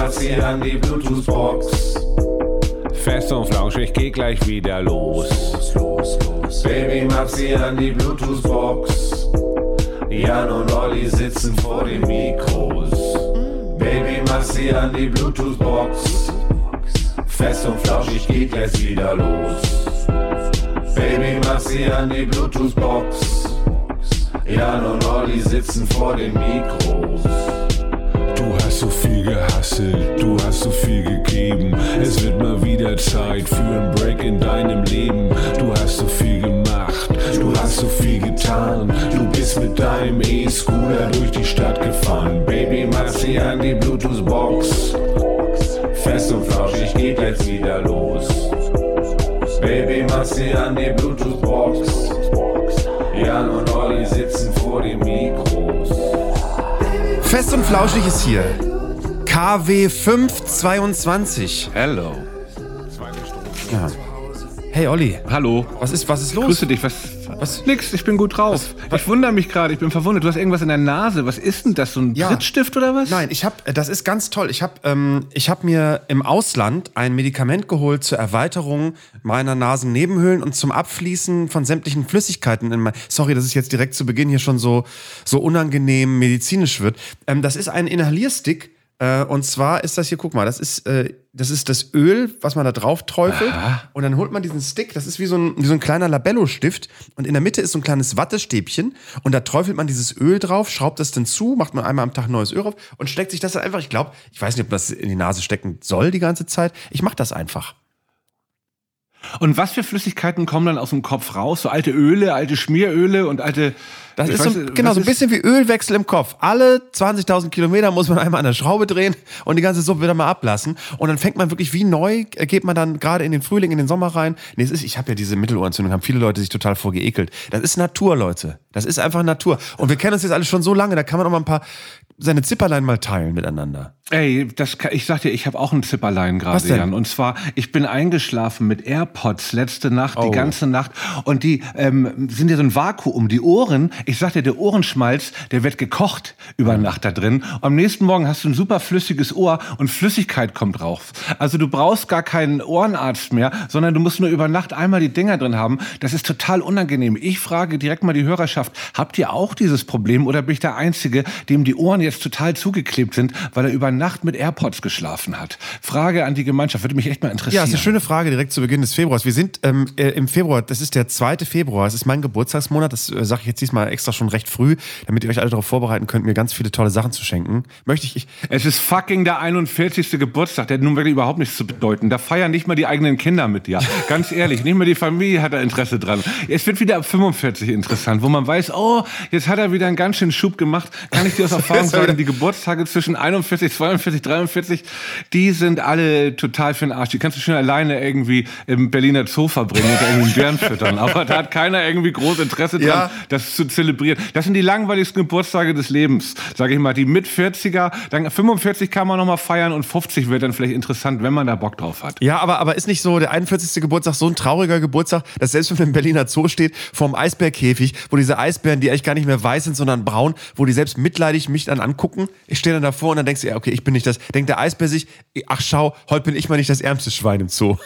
mach sie an die Bluetooth-Box. Fest und flauschig, geh gleich wieder los. Baby, mach sie an die Bluetooth-Box. Jan und Olli sitzen vor den Mikros. Baby, mach sie an die Bluetooth-Box. Fest und flauschig, geht gleich wieder los. Baby, mach sie an die Bluetooth-Box. Jan und Olli sitzen vor den Mikros. Du hast so viel gehasselt, du hast so viel gegeben. Es wird mal wieder Zeit für einen Break in deinem Leben. Du hast so viel gemacht, du hast so viel getan. Du bist mit deinem E-Scooter durch die Stadt gefahren. Baby, mach sie an die Bluetooth-Box. Fest und flauschig, geht jetzt wieder los. Baby, mach sie an die Bluetooth-Box. Jan und Olli sitzen vor den Mikros. Fest und flauschig ist hier. KW 522. Hello. Ja. Hey Olli. Hallo. Was ist los? Grüße dich. Was? Nix, ich bin gut drauf. Ich wundere mich gerade, ich bin verwundert. Du hast irgendwas in der Nase. Was ist denn das? So ein Drittstift oder was? Nein, das ist ganz toll. Ich hab mir im Ausland ein Medikament geholt zur Erweiterung meiner Nasennebenhöhlen und zum Abfließen von sämtlichen Flüssigkeiten. Sorry, dass es jetzt direkt zu Beginn hier schon so unangenehm medizinisch wird. Das ist ein Inhalierstick. Und zwar ist das hier, guck mal, das ist das Öl, was man da drauf träufelt. Aha. Und dann holt man diesen Stick, das ist wie so ein kleiner Labello-Stift. Und in der Mitte ist so ein kleines Wattestäbchen. Und da träufelt man dieses Öl drauf, schraubt das dann zu, macht man einmal am Tag neues Öl drauf und steckt sich das dann einfach, ich weiß nicht, ob das in die Nase stecken soll die ganze Zeit. Ich mach das einfach. Und was für Flüssigkeiten kommen dann aus dem Kopf raus? So alte Öle, alte Schmieröle und alte... Das ist so ein bisschen wie Ölwechsel im Kopf. Alle 20.000 Kilometer muss man einmal an der Schraube drehen und die ganze Suppe wieder mal ablassen. Und dann fängt man wirklich wie neu, geht man dann gerade in den Frühling, in den Sommer rein. Nee, ich habe ja diese Mittelohrentzündung, haben viele Leute sich total vorgeekelt. Das ist Natur, Leute. Das ist einfach Natur. Und wir kennen uns jetzt alle schon so lange, da kann man auch mal seine Zipperlein mal teilen miteinander. Ey, ich sag dir, ich habe auch ein Zipperlein gerade, Jan. Und zwar, ich bin eingeschlafen mit AirPods letzte Nacht, die ganze Nacht. Und die sind ja so ein Vakuum. Die Ohren, ich sag dir, der Ohrenschmalz, der wird gekocht über Nacht da drin. Und am nächsten Morgen hast du ein super flüssiges Ohr und Flüssigkeit kommt raus. Also du brauchst gar keinen Ohrenarzt mehr, sondern du musst nur über Nacht einmal die Dinger drin haben. Das ist total unangenehm. Ich frage direkt mal die Hörerschaft, habt ihr auch dieses Problem oder bin ich der Einzige, dem die Ohren jetzt total zugeklebt sind, weil er über Nacht mit AirPods geschlafen hat? Frage an die Gemeinschaft, würde mich echt mal interessieren. Ja, ist eine schöne Frage direkt zu Beginn des Februars. Wir sind im Februar, das ist der 2. Februar, es ist mein Geburtstagsmonat, das sage ich jetzt diesmal extra schon recht früh, damit ihr euch alle darauf vorbereiten könnt, mir ganz viele tolle Sachen zu schenken. Es ist fucking der 41. Geburtstag, der hat nun wirklich überhaupt nichts zu bedeuten. Da feiern nicht mal die eigenen Kinder mit dir. Ganz ehrlich, nicht mal die Familie hat da Interesse dran. Es wird wieder ab 45 interessant, wo man weiß, jetzt hat er wieder einen ganz schönen Schub gemacht. Kann ich dir aus Erfahrung sagen, die Geburtstage zwischen 41, 42, 43, die sind alle total für den Arsch. Die kannst du schön alleine irgendwie im Berliner Zoo verbringen oder irgendwie einen Bären füttern. Aber da hat keiner irgendwie groß Interesse dran, das zu zelebrieren. Das sind die langweiligsten Geburtstage des Lebens, sage ich mal. Die mit 40er, dann 45 kann man noch mal feiern und 50 wird dann vielleicht interessant, wenn man da Bock drauf hat. Ja, aber ist nicht so der 41. Geburtstag so ein trauriger Geburtstag, dass selbst wenn man im Berliner Zoo steht, vorm Eisbärkäfig, wo diese Eisbären, die eigentlich gar nicht mehr weiß sind, sondern braun, wo die selbst mitleidig mich dann angucken. Ich stehe dann davor und dann denkst du, okay, ich bin nicht das. Denkt der Eisbär sich, ach schau, heute bin ich mal nicht das ärmste Schwein im Zoo.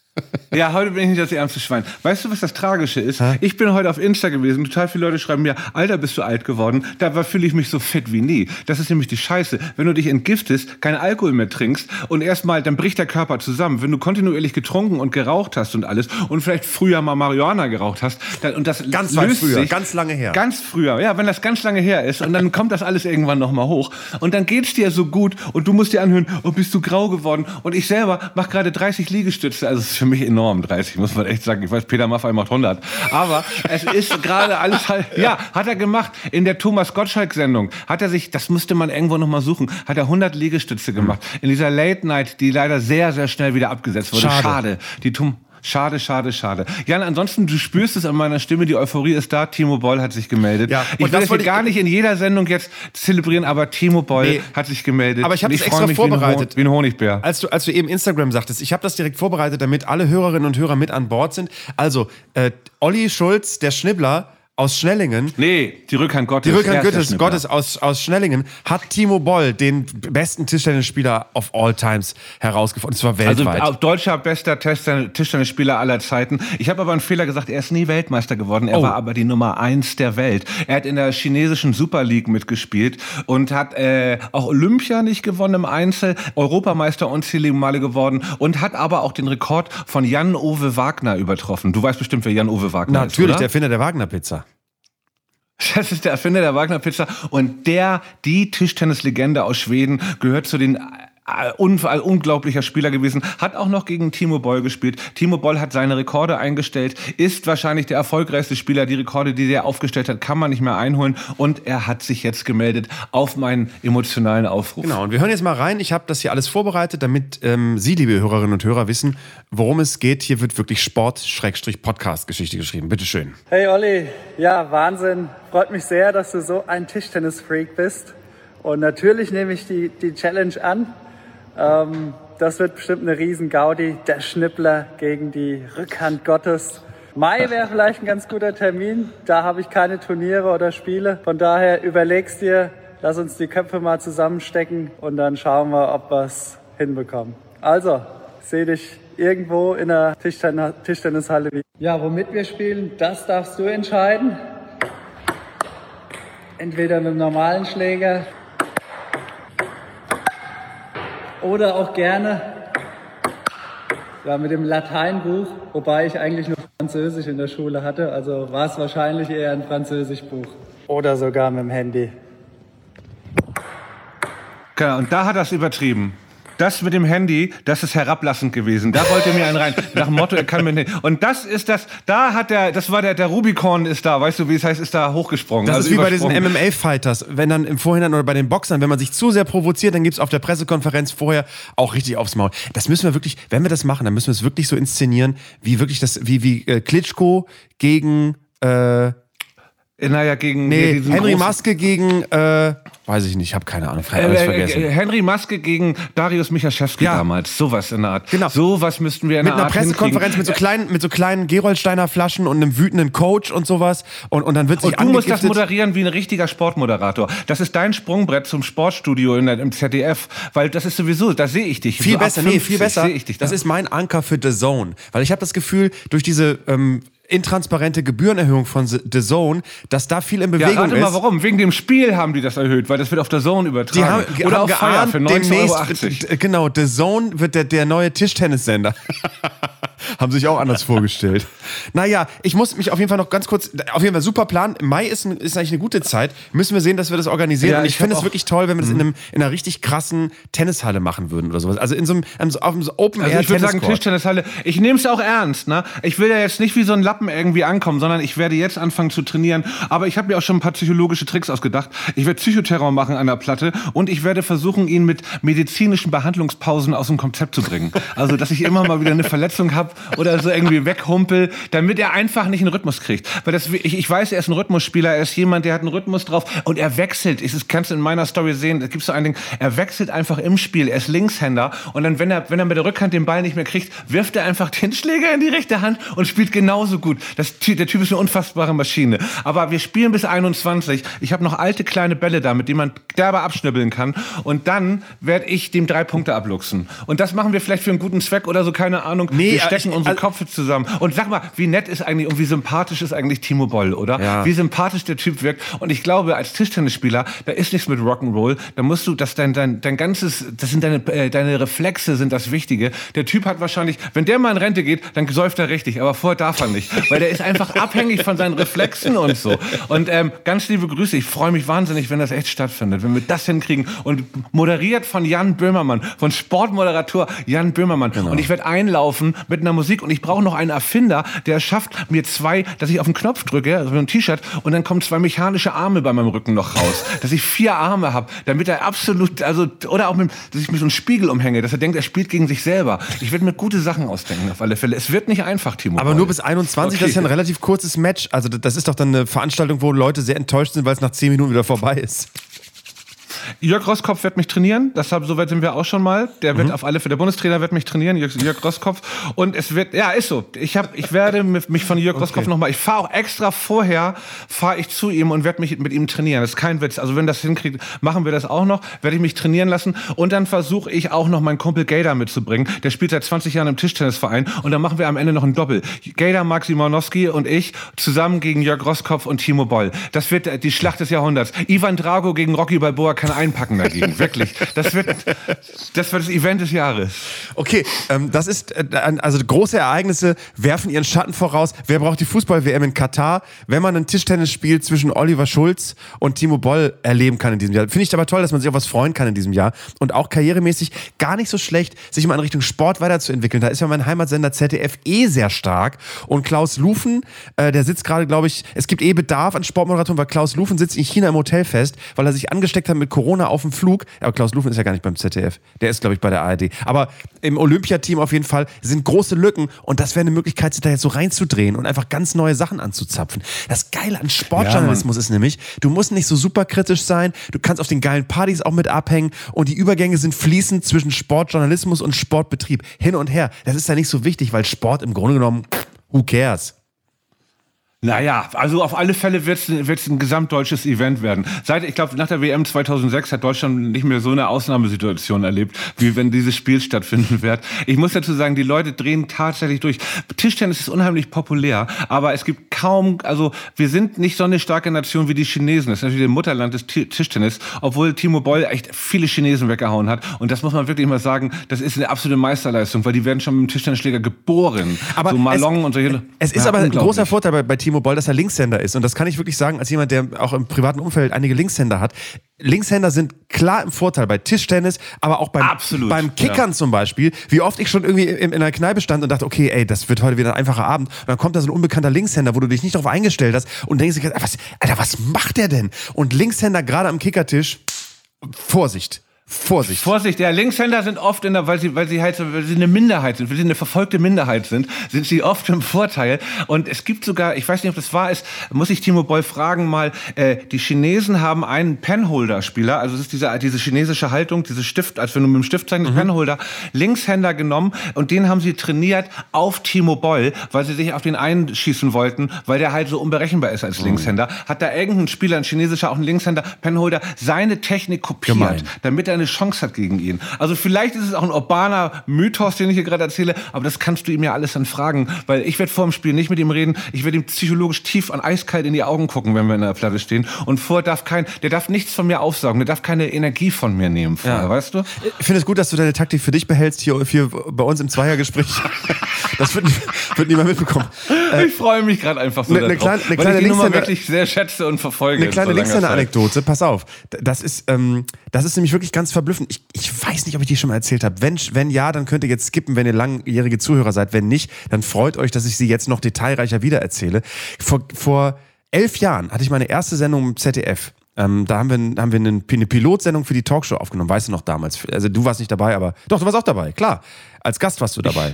Ja, heute bin ich nicht das ärmste Schwein. Weißt du, was das Tragische ist? Ich bin heute auf Insta gewesen, total viele Leute schreiben mir, Alter, bist du alt geworden? Da fühle ich mich so fit wie nie. Das ist nämlich die Scheiße. Wenn du dich entgiftest, keinen Alkohol mehr trinkst und erstmal, dann bricht der Körper zusammen. Wenn du kontinuierlich getrunken und geraucht hast und alles und vielleicht früher mal Marihuana geraucht hast, und das ganz löst früher, sich, ganz lange her. Ganz früher, ja, wenn das ganz lange her ist und dann kommt das alles irgendwann nochmal hoch und dann geht's dir so gut und du musst dir anhören, bist du grau geworden und ich selber mache gerade 30 Liegestütze, also es ist für mich enorm, 30, muss man echt sagen. Ich weiß, Peter Maffay macht 100. Aber es ist gerade alles halt, hat er gemacht. In der Thomas Gottschalk-Sendung hat er sich, das müsste man irgendwo noch mal suchen, hat er 100 Liegestütze gemacht. In dieser Late Night, die leider sehr, sehr schnell wieder abgesetzt wurde. Schade. Schade. Jan, ansonsten, du spürst es an meiner Stimme, die Euphorie ist da, Timo Boll hat sich gemeldet. Ja, ich will das gar nicht in jeder Sendung jetzt zelebrieren, aber Timo Boll hat sich gemeldet. Aber ich habe das extra vorbereitet. Wie ein Honigbär. Als du eben Instagram sagtest, ich habe das direkt vorbereitet, damit alle Hörerinnen und Hörer mit an Bord sind. Also, Olli Schulz, der Schnibbler, aus Schnellingen. Nee, die Rückhand Gottes. Die Rückhand Gottes aus Schnellingen hat Timo Boll den besten Tischtennisspieler of all times herausgefunden. Und zwar weltweit. Also deutscher bester Tischtennisspieler aller Zeiten. Ich habe aber einen Fehler gesagt, er ist nie Weltmeister geworden. Er war aber die Nummer 1 der Welt. Er hat in der chinesischen Super League mitgespielt und hat auch Olympia nicht gewonnen im Einzel, Europameister unzählige Male geworden und hat aber auch den Rekord von Jan-Ove Wagner übertroffen. Du weißt bestimmt, wer Jan-Ove Wagner ist, Natürlich, oder? der Erfinder der Wagner-Pizza. Das ist der Erfinder der Wagner-Pizza. Und die Tischtennislegende aus Schweden, gehört zu den unglaublicher Spieler gewesen, hat auch noch gegen Timo Boll gespielt. Timo Boll hat seine Rekorde eingestellt, ist wahrscheinlich der erfolgreichste Spieler. Die Rekorde, die der aufgestellt hat, kann man nicht mehr einholen. Und er hat sich jetzt gemeldet auf meinen emotionalen Aufruf. Genau, und wir hören jetzt mal rein. Ich habe das hier alles vorbereitet, damit Sie, liebe Hörerinnen und Hörer, wissen, worum es geht. Hier wird wirklich Sport-Podcast-Geschichte geschrieben. Bitteschön. Hey Olli, ja, Wahnsinn. Freut mich sehr, dass du so ein Tischtennis-Freak bist. Und natürlich nehme ich die Challenge an. Das wird bestimmt eine riesen Gaudi. Der Schnippler gegen die Rückhand Gottes. Mai wäre vielleicht ein ganz guter Termin. Da habe ich keine Turniere oder Spiele. Von daher überlegst dir, lass uns die Köpfe mal zusammenstecken und dann schauen wir, ob wir es hinbekommen. Also, sehe dich irgendwo in der Tischtennishalle. Ja, womit wir spielen, das darfst du entscheiden. Entweder mit dem normalen Schläger oder auch gerne mit dem Lateinbuch, wobei ich eigentlich nur Französisch in der Schule hatte, also war es wahrscheinlich eher ein Französischbuch. Oder sogar mit dem Handy. Genau, und da hat er es übertrieben. Das mit dem Handy, das ist herablassend gewesen. Da wollte mir einen rein. Nach dem Motto, er kann mir nicht. Und das ist das, das war der Rubicon ist da, weißt du, wie es heißt, ist da hochgesprungen. Das also ist wie bei diesen MMA-Fighters. Wenn dann im Vorhinein oder bei den Boxern, wenn man sich zu sehr provoziert, dann gibt's auf der Pressekonferenz vorher auch richtig aufs Maul. Das müssen wir wirklich, wenn wir das machen, dann müssen wir es wirklich so inszenieren, wie wirklich wie Klitschko gegen, gegen Henry Maske gegen, weiß ich nicht, ich habe keine Ahnung, alles vergessen. Henry Maske gegen Darius Michaschewski damals, sowas in der Art. Genau. Sowas müssten wir in der Art mit einer Pressekonferenz mit so kleinen Gerolsteiner Flaschen und einem wütenden Coach und sowas und dann wird sich angegiftet. Du musst das moderieren wie ein richtiger Sportmoderator. Das ist dein Sprungbrett zum Sportstudio im ZDF, weil das ist sowieso, da sehe ich dich. Viel so besser, viel besser. Das ist mein Anker für The Zone, weil ich habe das Gefühl, durch diese intransparente Gebührenerhöhung von The Zone, dass da viel in Bewegung ist. Warte mal, warum? Wegen dem Spiel haben die das erhöht, weil das wird auf The Zone übertragen. Die oder haben auf Fire für 19,80 €. Genau, The Zone wird der neue Tischtennissender. Haben sich auch anders vorgestellt. Naja, ich muss mich auf jeden Fall noch ganz kurz, auf jeden Fall super Plan. Mai ist eigentlich eine gute Zeit. Müssen wir sehen, dass wir das organisieren. Ja, und ich finde es wirklich toll, wenn wir das in einer richtig krassen Tennishalle machen würden oder sowas. Also auf einem Open Air Tenniscourt. Ich würde sagen Tischtennishalle. Ich nehme es auch ernst, ne? Ich will ja jetzt nicht wie so ein Lappen irgendwie ankommen, sondern ich werde jetzt anfangen zu trainieren. Aber ich habe mir auch schon ein paar psychologische Tricks ausgedacht. Ich werde Psychoterror machen an der Platte und ich werde versuchen, ihn mit medizinischen Behandlungspausen aus dem Konzept zu bringen. Also, dass ich immer mal wieder eine Verletzung habe oder so irgendwie weghumpel, damit er einfach nicht einen Rhythmus kriegt. Weil ich weiß, er ist ein Rhythmusspieler, er ist jemand, der hat einen Rhythmus drauf und er wechselt. Das kannst du in meiner Story sehen, da gibt's so ein Ding, er wechselt einfach im Spiel, er ist Linkshänder und dann, wenn er mit der Rückhand den Ball nicht mehr kriegt, wirft er einfach den Schläger in die rechte Hand und spielt genauso gut. Der Typ ist eine unfassbare Maschine. Aber wir spielen bis 21. Ich habe noch alte kleine Bälle da, mit denen man derbe abschnibbeln kann und dann werde ich dem 3 Punkte abluchsen. Und das machen wir vielleicht für einen guten Zweck oder so, keine Ahnung. Nee, wir stecken unsere Köpfe zusammen. Und sag mal, wie nett ist eigentlich und wie sympathisch ist eigentlich Timo Boll, oder? Ja. Wie sympathisch der Typ wirkt. Und ich glaube, als Tischtennisspieler, da ist nichts mit Rock'n'Roll. Da musst du, dein ganzes, das sind deine Reflexe sind das Wichtige. Der Typ hat wahrscheinlich, wenn der mal in Rente geht, dann säuft er richtig. Aber vorher darf er nicht. Weil der ist einfach abhängig von seinen Reflexen und so. Und ganz liebe Grüße. Ich freue mich wahnsinnig, wenn das echt stattfindet. Wenn wir das hinkriegen. Und moderiert von Jan Böhmermann. Von Sportmoderator Jan Böhmermann. Genau. Und ich werde einlaufen mit einer Musik und ich brauche noch einen Erfinder, der es schafft, dass ich auf den Knopf drücke, also mit einem T-Shirt, und dann kommen 2 mechanische Arme bei meinem Rücken noch raus. Dass ich 4 Arme habe, damit er absolut, oder auch dass ich mir so einen Spiegel umhänge, dass er denkt, er spielt gegen sich selber. Ich werde mir gute Sachen ausdenken, auf alle Fälle. Es wird nicht einfach, Timo. Aber nur bis 21, okay. Das ist ja ein relativ kurzes Match. Also das ist doch dann eine Veranstaltung, wo Leute sehr enttäuscht sind, weil es nach 10 Minuten wieder vorbei ist. Jörg Roskopf wird mich trainieren, soweit sind wir auch schon mal. Der wird auf alle Fälle, der Bundestrainer wird mich trainieren, Jörg Roskopf. Und es wird, ist so. Ich werde mich von Jörg Roskopf nochmal, ich fahre auch extra vorher, zu ihm und werde mich mit ihm trainieren. Das ist kein Witz. Also wenn das hinkriegt, machen wir das auch noch, werde ich mich trainieren lassen. Und dann versuche ich auch noch meinen Kumpel Gator mitzubringen. Der spielt seit 20 Jahren im Tischtennisverein. Und dann machen wir am Ende noch ein Doppel. Gator, Marc Simonowski und ich zusammen gegen Jörg Roskopf und Timo Boll. Das wird die Schlacht des Jahrhunderts. Ivan Drago gegen Rocky Balboa kann einpacken dagegen. Wirklich. Das wird das Event des Jahres. Okay, das ist, also große Ereignisse werfen ihren Schatten voraus. Wer braucht die Fußball-WM in Katar, wenn man ein Tischtennisspiel zwischen Oliver Schulz und Timo Boll erleben kann in diesem Jahr? Finde ich aber toll, dass man sich auf was freuen kann in diesem Jahr. Und auch karrieremäßig gar nicht so schlecht, sich mal in Richtung Sport weiterzuentwickeln. Da ist ja mein Heimatsender ZDF sehr stark. Und Klaus Lufen, der sitzt gerade, glaube ich, es gibt Bedarf an Sportmoderatoren, weil Klaus Lufen sitzt in China im Hotel fest, weil er sich angesteckt hat mit Corona auf dem Flug. Aber Klaus Lufen ist ja gar nicht beim ZDF. Der ist, glaube ich, bei der ARD. Aber im Olympiateam auf jeden Fall sind große Lücken. Und das wäre eine Möglichkeit, sich da jetzt so reinzudrehen und einfach ganz neue Sachen anzuzapfen. Das Geile an Sportjournalismus ist nämlich, du musst nicht so super kritisch sein. Du kannst auf den geilen Partys auch mit abhängen. Und die Übergänge sind fließend zwischen Sportjournalismus und Sportbetrieb. Hin und her. Das ist ja nicht so wichtig, weil Sport im Grunde genommen, who cares? Naja, also auf alle Fälle wird's ein gesamtdeutsches Event werden. Ich glaube, nach der WM 2006 hat Deutschland nicht mehr so eine Ausnahmesituation erlebt, wie wenn dieses Spiel stattfinden wird. Ich muss dazu sagen, die Leute drehen tatsächlich durch. Tischtennis ist unheimlich populär, aber es gibt wir sind nicht so eine starke Nation wie die Chinesen. Das ist natürlich das Mutterland des Tischtennis, obwohl Timo Boll echt viele Chinesen weggehauen hat. Und das muss man wirklich mal sagen, das ist eine absolute Meisterleistung, weil die werden schon mit dem Tischtennisschläger geboren. Aber so Malong und solche. Es ist aber ein großer Vorteil bei Timo Boll, dass er Linkshänder ist. Und das kann ich wirklich sagen, als jemand, der auch im privaten Umfeld einige Linkshänder hat. Linkshänder sind klar im Vorteil bei Tischtennis, aber auch beim Kickern zum Beispiel. Wie oft ich schon irgendwie in einer Kneipe stand und dachte, okay, ey, das wird heute wieder ein einfacher Abend. Und dann kommt da so ein unbekannter Linkshänder, wo du dich nicht darauf eingestellt hast und denkst dir, was macht der denn? Und Linkshänder gerade am Kickertisch, Vorsicht, ja, Linkshänder sind oft weil sie eine Minderheit sind, weil sie eine verfolgte Minderheit sind sie oft im Vorteil. Und es gibt sogar, ich weiß nicht, ob das wahr ist, muss ich Timo Boll fragen mal, die Chinesen haben einen Penholder-Spieler, also das ist diese chinesische Haltung, diese Stift, als wenn du mit dem Stift zeichnest, Penholder, Linkshänder genommen und den haben sie trainiert auf Timo Boll, weil sie sich auf den einschießen wollten, weil der halt so unberechenbar ist als Linkshänder. Hat da irgendein Spieler, ein chinesischer, auch ein Linkshänder, Penholder, seine Technik kopiert, damit er eine Chance hat gegen ihn. Also vielleicht ist es auch ein urbaner Mythos, den ich hier gerade erzähle, aber das kannst du ihm ja alles dann fragen, weil ich werde vor dem Spiel nicht mit ihm reden, ich werde ihm psychologisch tief und eiskalt in die Augen gucken, wenn wir in der Platte stehen und der darf nichts von mir aufsaugen, der darf keine Energie von mir nehmen vorher, weißt du? Ich finde es gut, dass du deine Taktik für dich behältst, hier bei uns im Zweiergespräch. Das wird niemand mitbekommen. Ich freue mich gerade einfach so darauf, weil ich die Nummer wirklich sehr schätze und verfolge. Eine kleine Linkshänder-Anekdote, pass auf. Das ist nämlich wirklich ganz verblüffend. Ich weiß nicht, ob ich die schon mal erzählt habe. Wenn ja, dann könnt ihr jetzt skippen, wenn ihr langjährige Zuhörer seid. Wenn nicht, dann freut euch, dass ich sie jetzt noch detailreicher wiedererzähle. Vor 11 Jahren hatte ich meine erste Sendung im ZDF. Da haben wir eine Pilotsendung für die Talkshow aufgenommen. Weißt du noch damals? Also du warst nicht dabei, aber doch, du warst auch dabei. Klar, als Gast warst du dabei.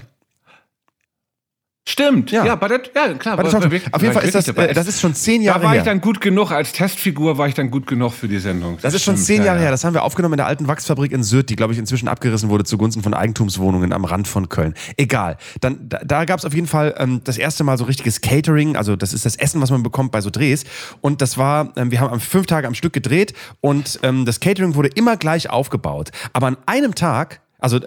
Stimmt, klar. Auf jeden Fall ist das ist schon 10 Jahre her. Da war ich dann gut genug, als Testfigur war ich dann gut genug für die Sendung. Das ist schon 10 Jahre her. Das haben wir aufgenommen in der alten Wachsfabrik in Sylt, die, glaube ich, inzwischen abgerissen wurde zugunsten von Eigentumswohnungen am Rand von Köln. Egal. Da gab es auf jeden Fall das erste Mal so richtiges Catering, also das ist das Essen, was man bekommt bei so Drehs. Und das war, wir haben 5 Tage am Stück gedreht und das Catering wurde immer gleich aufgebaut. Aber an einem Tag, also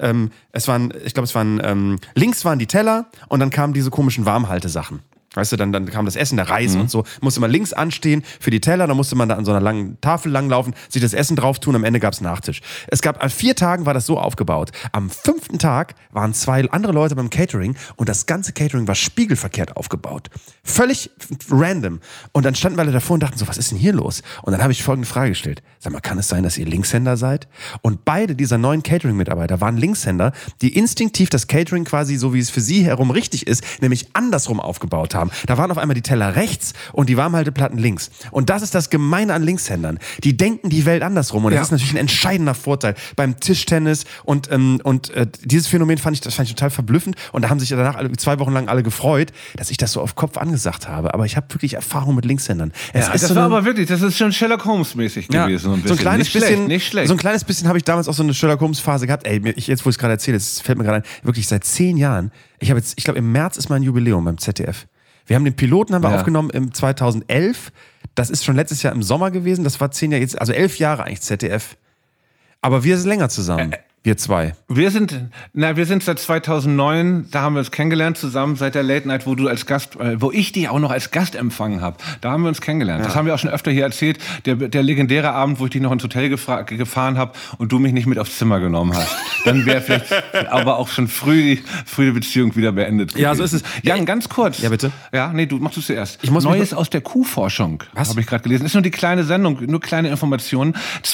links waren die Teller und dann kamen diese komischen Warmhaltesachen. Weißt du, dann kam das Essen, der Reis und so. Musste man links anstehen für die Teller, dann musste man da an so einer langen Tafel langlaufen, sich das Essen drauf tun, am Ende gab es Nachtisch. An 4 Tagen war das so aufgebaut. Am 5. Tag waren 2 andere Leute beim Catering und das ganze Catering war spiegelverkehrt aufgebaut. Völlig random. Und dann standen wir alle davor und dachten so, was ist denn hier los? Und dann habe ich folgende Frage gestellt. Sag mal, kann es sein, dass ihr Linkshänder seid? Und beide dieser neuen Catering-Mitarbeiter waren Linkshänder, die instinktiv das Catering quasi so, wie es für sie herum richtig ist, nämlich andersrum aufgebaut haben. haben. Da waren auf einmal die Teller rechts und die Warmhalteplatten links. Und das ist das Gemeine an Linkshändern. Die denken die Welt andersrum. Und das ist natürlich ein entscheidender Vorteil beim Tischtennis. Und dieses Phänomen fand ich total verblüffend. Und da haben sich danach 2 Wochen lang alle gefreut, dass ich das so auf Kopf angesagt habe. Aber ich habe wirklich Erfahrung mit Linkshändern. Das war aber wirklich, das ist schon Sherlock Holmes-mäßig gewesen. So ein kleines bisschen, nicht schlecht. So ein kleines bisschen habe ich damals auch so eine Sherlock Holmes-Phase gehabt. Ey, jetzt wo ich es gerade erzähle, es fällt mir gerade ein, wirklich seit 10 Jahren. Ich glaube, im März ist mein Jubiläum beim ZDF. Wir haben den Piloten aufgenommen im 2011. Das ist schon letztes Jahr im Sommer gewesen. Das war 10 Jahre jetzt, also 11 Jahre eigentlich ZDF. Aber wir sind länger zusammen. Wir zwei. Wir sind seit 2009, da haben wir uns kennengelernt zusammen, seit der Late Night, wo du als Gast, wo ich dich auch noch als Gast empfangen habe. Da haben wir uns kennengelernt. Ja. Das haben wir auch schon öfter hier erzählt. Der legendäre Abend, wo ich dich noch ins Hotel gefahren habe und du mich nicht mit aufs Zimmer genommen hast. Dann wäre vielleicht aber auch schon früh die Beziehung wieder beendet gewesen. Ja, so ist es. Jan, ganz kurz. Ja, bitte. Ja, nee, du machst es zuerst. Neues aus der Kuhforschung, habe ich gerade gelesen. Ist nur die kleine Sendung, nur kleine Informationen.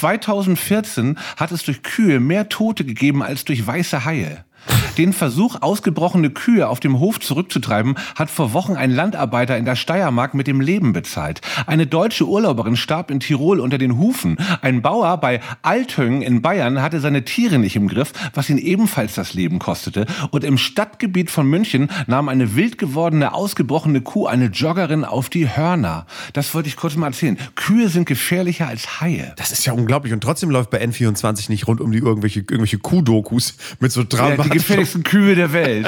2014 hat es durch Kühe mehr Tote gegeben als durch weiße Haie. Den Versuch, ausgebrochene Kühe auf dem Hof zurückzutreiben, hat vor Wochen ein Landarbeiter in der Steiermark mit dem Leben bezahlt. Eine deutsche Urlauberin starb in Tirol unter den Hufen. Ein Bauer bei Althöngen in Bayern hatte seine Tiere nicht im Griff, was ihn ebenfalls das Leben kostete. Und im Stadtgebiet von München nahm eine wild gewordene, ausgebrochene Kuh eine Joggerin auf die Hörner. Das wollte ich kurz mal erzählen. Kühe sind gefährlicher als Haie. Das ist ja unglaublich. Und trotzdem läuft bei N24 nicht rund um die irgendwelche Kuhdokus mit so die gefährlichsten Kühe der Welt.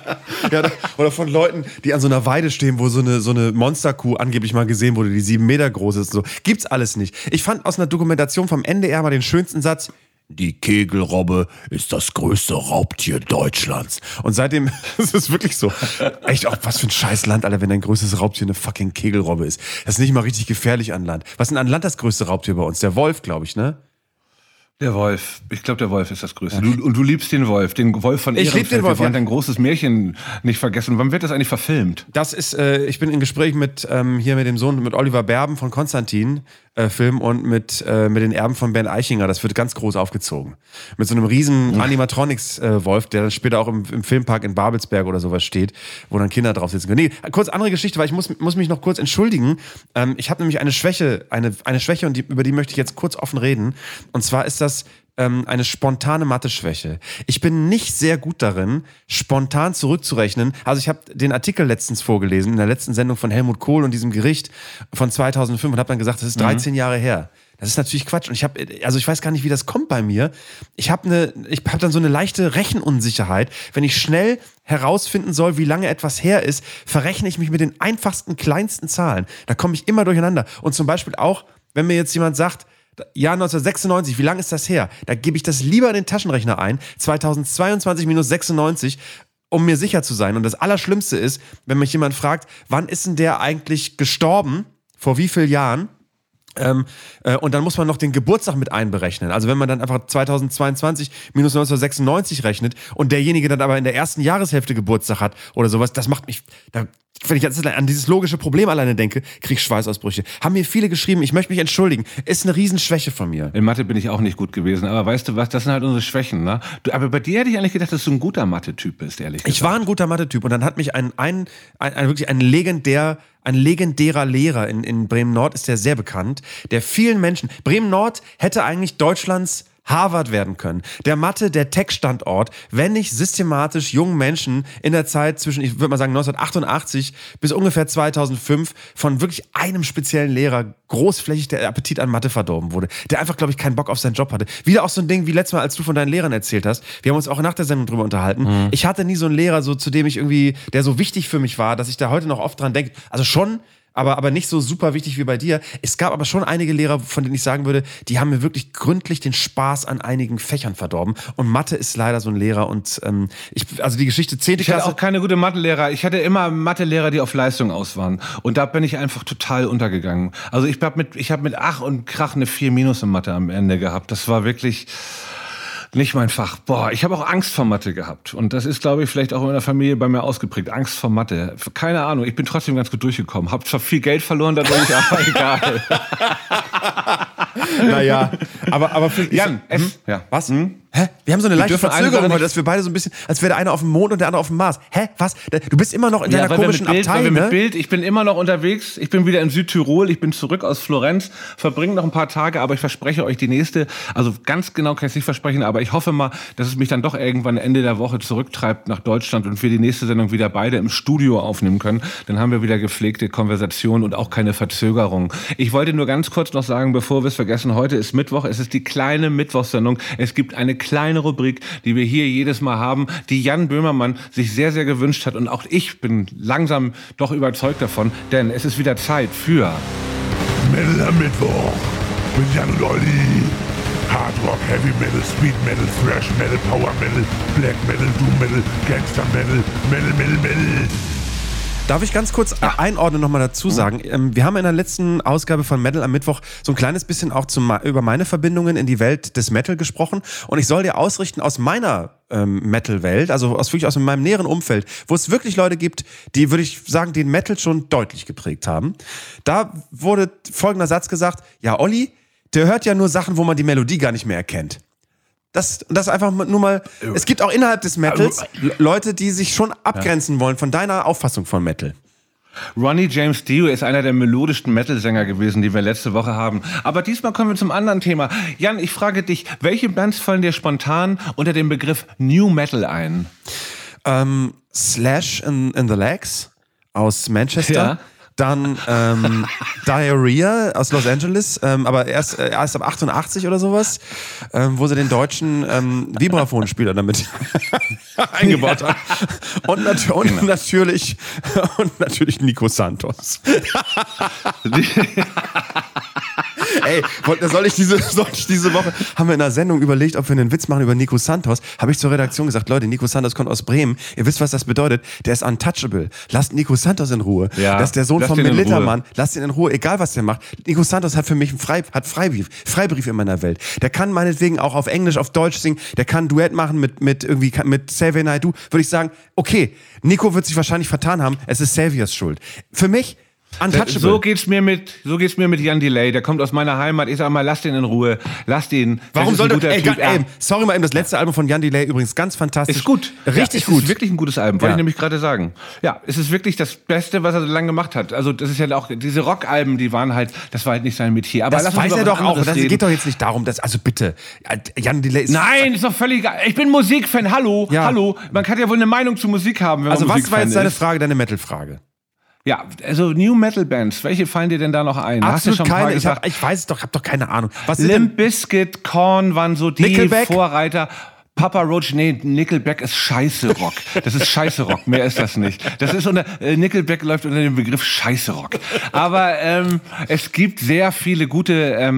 Ja, oder von Leuten, die an so einer Weide stehen, wo so eine Monsterkuh angeblich mal gesehen wurde, die 7 Meter groß ist. So. Gibt's alles nicht. Ich fand aus einer Dokumentation vom NDR mal den schönsten Satz: Die Kegelrobbe ist das größte Raubtier Deutschlands. Und seitdem ist es wirklich so. Echt, auch was für ein scheiß Land, Alter, wenn dein größtes Raubtier eine fucking Kegelrobbe ist. Das ist nicht mal richtig gefährlich an Land. Was ist denn an Land das größte Raubtier bei uns? Der Wolf, glaube ich, ne? Der Wolf. Ich glaube, der Wolf ist das Größte. Und du liebst den Wolf von Ehrenfeld. Ich liebe den Wolf. Wir wollen dein großes Märchen nicht vergessen. Wann wird das eigentlich verfilmt? Das ist, ich bin in Gespräch mit dem Sohn, mit Oliver Berben von Konstantin Film und mit den Erben von Ben Eichinger. Das wird ganz groß aufgezogen. Mit so einem riesen Animatronics-Wolf, der dann später auch im Filmpark in Babelsberg oder sowas steht, wo dann Kinder drauf sitzen können. Nee, kurz andere Geschichte, weil ich muss mich noch kurz entschuldigen. Ich habe nämlich eine Schwäche und über die möchte ich jetzt kurz offen reden. Und zwar ist das eine spontane Mathe-Schwäche. Ich bin nicht sehr gut darin, spontan zurückzurechnen. Also ich habe den Artikel letztens vorgelesen, in der letzten Sendung von Helmut Kohl und diesem Gericht von 2005 und habe dann gesagt, das ist 13 Jahre her. Das ist natürlich Quatsch. Und ich weiß gar nicht, wie das kommt bei mir. Ich hab dann so eine leichte Rechenunsicherheit. Wenn ich schnell herausfinden soll, wie lange etwas her ist, verrechne ich mich mit den einfachsten, kleinsten Zahlen. Da komme ich immer durcheinander. Und zum Beispiel auch, wenn mir jetzt jemand sagt, Jahr 1996, wie lange ist das her? Da gebe ich das lieber in den Taschenrechner ein. 2022 minus 96, um mir sicher zu sein. Und das Allerschlimmste ist, wenn mich jemand fragt, wann ist denn der eigentlich gestorben? Vor wie vielen Jahren? Und dann muss man noch den Geburtstag mit einberechnen. Also wenn man dann einfach 2022 minus 1996 rechnet und derjenige dann aber in der ersten Jahreshälfte Geburtstag hat oder sowas, das macht mich, wenn ich jetzt an dieses logische Problem alleine denke, kriege ich Schweißausbrüche. Haben mir viele geschrieben, ich möchte mich entschuldigen. Ist eine Riesenschwäche von mir. In Mathe bin ich auch nicht gut gewesen, aber weißt du was, das sind halt unsere Schwächen, ne? Aber bei dir hätte ich eigentlich gedacht, dass du ein guter Mathe-Typ bist, ehrlich gesagt. Ich war ein guter Mathe-Typ und dann hat mich wirklich ein legendärer Lehrer in Bremen-Nord, ist der sehr bekannt, der vielen Menschen, Bremen-Nord hätte eigentlich Deutschlands Harvard werden können. Der Tech-Standort, wenn nicht systematisch jungen Menschen in der Zeit zwischen, ich würde mal sagen, 1988 bis ungefähr 2005 von wirklich einem speziellen Lehrer großflächig der Appetit an Mathe verdorben wurde. Der einfach, glaube ich, keinen Bock auf seinen Job hatte. Wieder auch so ein Ding wie letztes Mal, als du von deinen Lehrern erzählt hast. Wir haben uns auch nach der Sendung drüber unterhalten. Ich hatte nie so einen Lehrer, so zu dem ich irgendwie, der so wichtig für mich war, dass ich da heute noch oft dran denke. Also schon, aber nicht so super wichtig wie bei dir. Es gab aber schon einige Lehrer, von denen ich sagen würde, die haben mir wirklich gründlich den Spaß an einigen Fächern verdorben. Und Mathe ist leider so ein Lehrer. Und also die Geschichte 10. Ich hatte auch keine gute Mathelehrer. Ich hatte immer Mathelehrer, die auf Leistung aus waren. Und da bin ich einfach total untergegangen. Also ich habe mit Ach und Krach eine 4 Minus in Mathe am Ende gehabt. Das war wirklich nicht mein Fach. Boah, ich habe auch Angst vor Mathe gehabt. Und das ist, glaube ich, vielleicht auch in der Familie bei mir ausgeprägt. Angst vor Mathe. Keine Ahnung, ich bin trotzdem ganz gut durchgekommen. Hab zwar viel Geld verloren dadurch, aber egal. Naja, aber für Jan, ja. Was? Hä? Wir haben so eine leichte dürfen eine Verzögerung Sache heute, dass wir beide so ein bisschen, als wäre der eine auf dem Mond und der andere auf dem Mars. Hä? Was? Du bist immer noch in deiner komischen Abtei, ne? Ich bin immer noch unterwegs. Ich bin wieder in Südtirol. Ich bin zurück aus Florenz. Verbringe noch ein paar Tage, aber ich verspreche euch die nächste, also ganz genau kann ich es nicht versprechen, aber ich hoffe mal, dass es mich dann doch irgendwann Ende der Woche zurücktreibt nach Deutschland und wir die nächste Sendung wieder beide im Studio aufnehmen können. Dann haben wir wieder gepflegte Konversation und auch keine Verzögerung. Ich wollte nur ganz kurz noch sagen, bevor wir es vergessen, heute ist Mittwoch. Es ist die kleine Mittwochssendung. Es gibt eine kleine Rubrik, die wir hier jedes Mal haben, die Jan Böhmermann sich sehr, sehr gewünscht hat. Und auch ich bin langsam doch überzeugt davon, denn es ist wieder Zeit für Metal am Mittwoch mit Jan und Olli. Hard Rock, Heavy Metal, Speed Metal, Thrash Metal, Power Metal, Black Metal, Doom Metal, Gangster Metal, Metal. Darf ich ganz kurz einordnen nochmal dazu sagen? Wir haben in der letzten Ausgabe von Metal am Mittwoch so ein kleines bisschen auch über meine Verbindungen in die Welt des Metal gesprochen. Und ich soll dir ausrichten aus meiner Metal-Welt, also wirklich aus meinem näheren Umfeld, wo es wirklich Leute gibt, die, würde ich sagen, den Metal schon deutlich geprägt haben. Da wurde folgender Satz gesagt: Ja, Olli, der hört ja nur Sachen, wo man die Melodie gar nicht mehr erkennt. Das einfach nur mal. Es gibt auch innerhalb des Metals Leute, die sich schon abgrenzen wollen von deiner Auffassung von Metal. Ronnie James Dio ist einer der melodischsten Metal-Sänger gewesen, die wir letzte Woche haben. Aber diesmal kommen wir zum anderen Thema. Jan, ich frage dich, welche Bands fallen dir spontan unter dem Begriff New Metal ein? Slash in the Legs aus Manchester. Ja. Dann Diarrhea aus Los Angeles, aber erst ab 88 oder sowas, wo sie den deutschen Vibraphonspieler damit eingebaut haben. Und natürlich Nico Santos. Ey, soll ich diese Woche, haben wir in einer Sendung überlegt, ob wir einen Witz machen über Nico Santos, habe ich zur Redaktion gesagt, Leute, Nico Santos kommt aus Bremen, ihr wisst, was das bedeutet, der ist untouchable, lasst Nico Santos in Ruhe, das ist der Sohn von Militermann, lasst ihn in Ruhe, egal was der macht. Nico Santos hat für mich einen Freibrief in meiner Welt, der kann meinetwegen auch auf Englisch, auf Deutsch singen, der kann ein Duett machen mit Xavier Naidoo, würde ich sagen, okay, Nico wird sich wahrscheinlich vertan haben, es ist Xaviers Schuld. Für mich untouchable. So geht's mir mit Jan Delay. Der kommt aus meiner Heimat. Ich sag mal, lasst ihn in Ruhe. Lasst ihn. Warum soll sorry mal eben, das letzte Album von Jan Delay übrigens ganz fantastisch. Ist gut. Richtig gut. Ist Ist wirklich ein gutes Album, wollte ich nämlich gerade sagen. Ja, es ist wirklich das Beste, was er so lange gemacht hat. Also, das ist ja auch, diese Rockalben, das war halt nicht sein Metier. Aber das weiß er doch auch. Das geht doch jetzt nicht darum, also bitte. Jan Delay ist. Nein, ist doch völlig egal. Ich bin Musikfan. Hallo. Man kann ja wohl eine Meinung zu Musik haben, wenn man Musikfan ist. Also, was war jetzt deine Frage, deine Metal-Frage? Ja, also New Metal Bands, welche fallen dir denn da noch ein? Absolut hast du schon keine, gesagt? Ich weiß es doch, hab doch keine Ahnung. Limp Bizkit, Korn waren so die Nickelback? Vorreiter. Papa Roach, nee, Nickelback ist scheiße Rock. Das ist scheiße Rock, mehr ist das nicht. Das ist Nickelback läuft unter dem Begriff scheiße Rock. Aber es gibt sehr viele gute,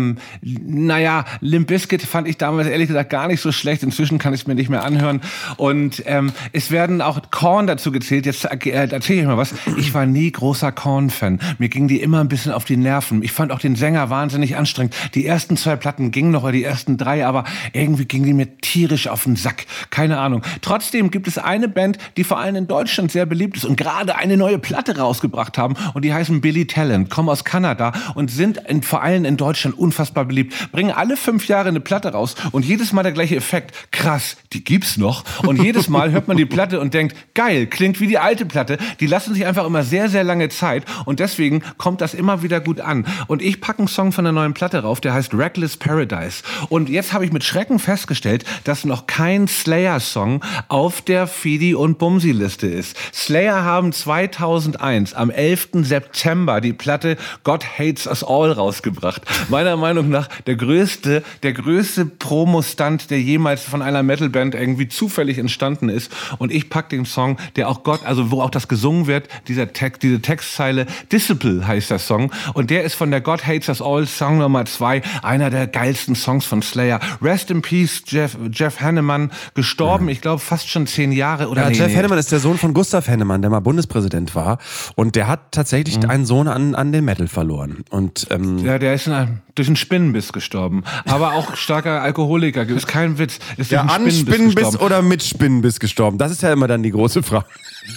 Limp Bizkit fand ich damals ehrlich gesagt gar nicht so schlecht. Inzwischen kann ich es mir nicht mehr anhören. Und es werden auch Korn dazu gezählt. Jetzt erzähle ich euch mal was. Ich war nie großer Korn-Fan. Mir ging die immer ein bisschen auf die Nerven. Ich fand auch den Sänger wahnsinnig anstrengend. Die ersten 2 Platten gingen noch, oder die ersten 3, aber irgendwie gingen die mir tierisch auf den Sack. Keine Ahnung. Trotzdem gibt es eine Band, die vor allem in Deutschland sehr beliebt ist und gerade eine neue Platte rausgebracht haben und die heißen Billy Talent, kommen aus Kanada und sind vor allem in Deutschland unfassbar beliebt. Bringen alle 5 Jahre eine Platte raus und jedes Mal der gleiche Effekt. Krass, die gibt's noch. Und jedes Mal hört man die Platte und denkt, geil, klingt wie die alte Platte. Die lassen sich einfach immer sehr, sehr lange Zeit und deswegen kommt das immer wieder gut an. Und ich packe einen Song von der neuen Platte rauf, der heißt Reckless Paradise. Und jetzt habe ich mit Schrecken festgestellt, dass noch kein Slayer-Song auf der Fidi- und Bumsi-Liste ist. Slayer haben 2001 am 11. September die Platte God Hates Us All rausgebracht. Meiner Meinung nach der größte Promo-Stunt, der jemals von einer Metal-Band irgendwie zufällig entstanden ist. Und ich pack den Song, der auch wo auch das gesungen wird, diese Textzeile, Disciple heißt der Song. Und der ist von der God Hates Us All Song Nummer 2, einer der geilsten Songs von Slayer. Rest in Peace, Jeff Hanneman, gestorben, ich glaube fast schon 10 Jahre. Jeff Hanneman ist der Sohn von Gustav Hanneman, der mal Bundespräsident war. Und der hat tatsächlich einen Sohn an den Metal verloren. Und, der ist durch einen Spinnenbiss gestorben. Aber auch starker Alkoholiker. Ist kein Witz. Ist an Spinnenbiss oder mit Spinnenbiss gestorben? Das ist ja immer dann die große Frage.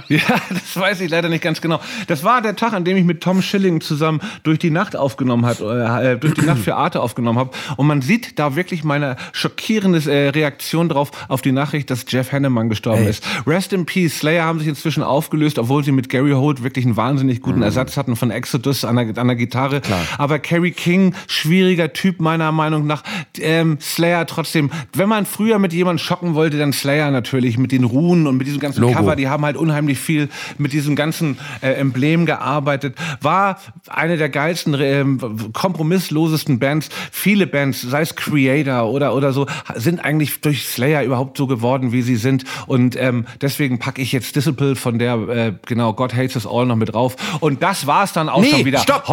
Ja, das weiß ich leider nicht ganz genau. Das war der Tag, an dem ich mit Tom Schilling zusammen durch die Nacht aufgenommen habe, durch die Nacht für Arte aufgenommen habe. Und man sieht da wirklich meine schockierende Reaktion drauf auf die Nachricht, dass Jeff Hanneman gestorben ist. Rest in Peace. Slayer haben sich inzwischen aufgelöst, obwohl sie mit Gary Holt wirklich einen wahnsinnig guten Ersatz hatten von Exodus an der Gitarre. Klar. Aber Kerry King, schwieriger Typ meiner Meinung nach. Slayer trotzdem, wenn man früher mit jemandem schocken wollte, dann Slayer natürlich mit den Runen und mit diesem ganzen Logo. Cover. Die haben halt unheimlich viel mit diesem ganzen Emblem gearbeitet. War eine der geilsten, kompromisslosesten Bands. Viele Bands, sei es Creator oder so, sind eigentlich durch Slayer überhaupt so geworden, wie sie sind. Und deswegen packe ich jetzt Disciple von der, God Hates Us All noch mit drauf. Und das war's dann auch schon wieder. Stopp.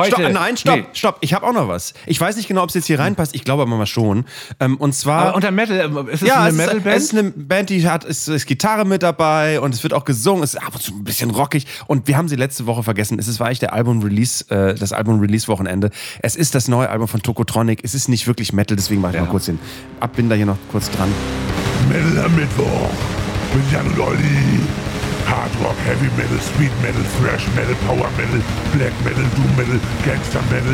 Ich habe auch noch was. Ich weiß nicht genau, ob es jetzt hier reinpasst. Ich glaube aber mal schon. Und zwar... unter Metal, ist es eine Metal-Band? Es ist eine Band, die ist Gitarre mit dabei und es wird auch gesungen. Es ist ab und zu ein bisschen rockig. Und wir haben sie letzte Woche vergessen. War eigentlich der das Album-Release-Wochenende. Es ist das neue Album von Tokotronic. Es ist nicht wirklich Metal, deswegen mache ich mal kurz den Abbinder hier noch kurz dran. Metal am Mittwoch mit Jan und Olli. Hard Rock, Heavy Metal, Speed Metal, Thrash Metal, Power Metal, Black Metal, Doom Metal, Gangster Metal,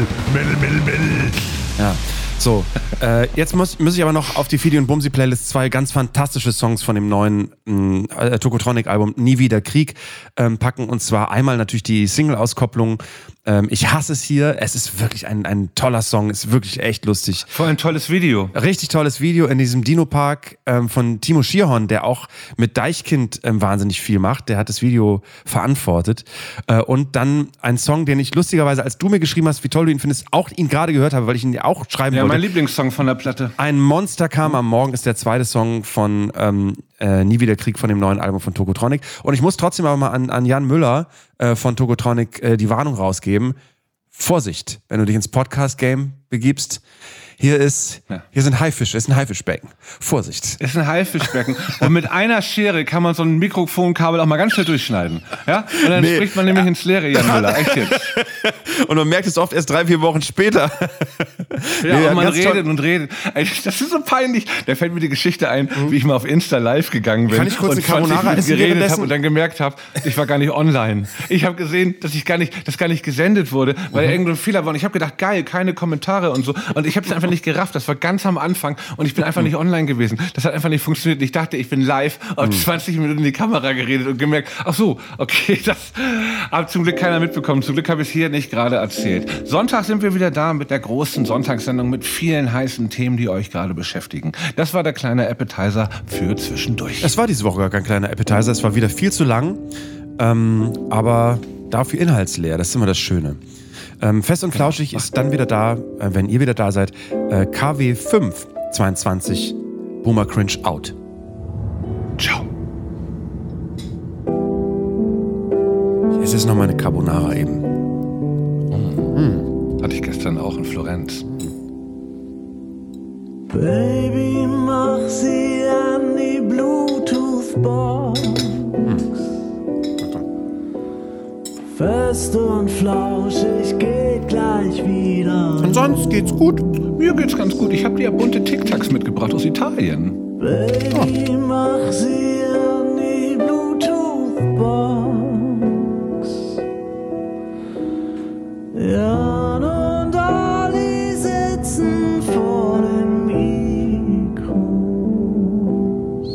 Metal. Ja. So, jetzt muss ich aber noch auf die Fidi und Bumsi Playlist 2 ganz fantastische Songs von dem neuen Tokotronic-Album Nie wieder Krieg packen. Und zwar einmal natürlich die Single-Auskopplung Ich hasse es hier. Es ist wirklich ein toller Song. Ist wirklich echt lustig. Vor allem ein tolles Video. Richtig tolles Video in diesem Dino-Park von Timo Schierhorn, der auch mit Deichkind wahnsinnig viel macht. Der hat das Video verantwortet. Und dann ein Song, den ich lustigerweise, als du mir geschrieben hast, wie toll du ihn findest, auch ihn gerade gehört habe, weil ich ihn auch schreiben wollte. Ja, mein Lieblingssong von der Platte. Ein Monster kam am Morgen ist der zweite Song von Nie wieder Krieg von dem neuen Album von Tokotronic. Und ich muss trotzdem aber mal an Jan Müller von Tokotronic die Warnung rausgeben. Vorsicht, wenn du dich ins Podcast-Game begibst. Hier sind Haifische, ist ein Haifischbecken. Vorsicht. Ist ein Haifischbecken. Und mit einer Schere kann man so ein Mikrofonkabel auch mal ganz schnell durchschneiden. Ja? Und dann spricht man nämlich ins Leere, Jan Müller. Echt jetzt. Und man merkt es oft erst 3-4 Wochen später. Ja, und man redet und redet. Das ist so peinlich. Da fällt mir die Geschichte ein, wie ich mal auf Insta live gegangen bin. Kann ich kurz eine Carbonara essen geredet habe und dann gemerkt habe, ich war gar nicht online. Ich habe gesehen, dass das gar nicht gesendet wurde, weil irgendein Fehler war. Und ich habe gedacht, geil, keine Kommentare und so. Und ich habe es einfach nicht gerafft. Das war ganz am Anfang und ich bin einfach nicht online gewesen. Das hat einfach nicht funktioniert. Ich dachte, ich bin live, und 20 Minuten in die Kamera geredet und gemerkt, ach so, okay, das hat zum Glück keiner mitbekommen. Zum Glück habe ich es hier nicht gerade erzählt. Sonntag sind wir wieder da mit der großen Sonntagssendung mit vielen heißen Themen, die euch gerade beschäftigen. Das war der kleine Appetizer für zwischendurch. Es war diese Woche gar kein kleiner Appetizer. Es war wieder viel zu lang, aber dafür inhaltsleer. Das ist immer das Schöne. Fest und Flauschig ist dann wieder da, wenn ihr wieder da seid. KW 522 Boomer Cringe out. Ciao. Es ist noch mal eine Carbonara eben. Hatte ich gestern auch in Florenz. Baby, mach sie an die Bluetooth-Box. Fest und flauschig geht gleich wieder. Und sonst geht's gut? Mir geht's ganz gut. Ich habe dir bunte Tic-Tacs mitgebracht aus Italien. Baby, mach sie an die Bluetooth-Box. Jan und Olli sitzen vor den Mikros.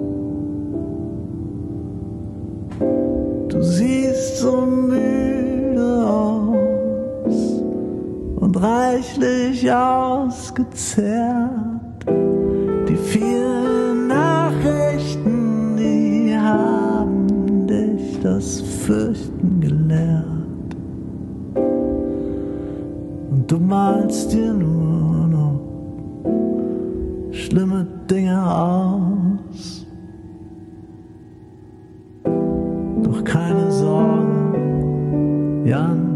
Du siehst so müde aus und reichlich ausgezehrt. Die vielen Nachrichten, die haben dich das Fürchten gelehrt. Und du malst dir nur noch schlimme Dinge aus. Doch keine Sorgen, Jan.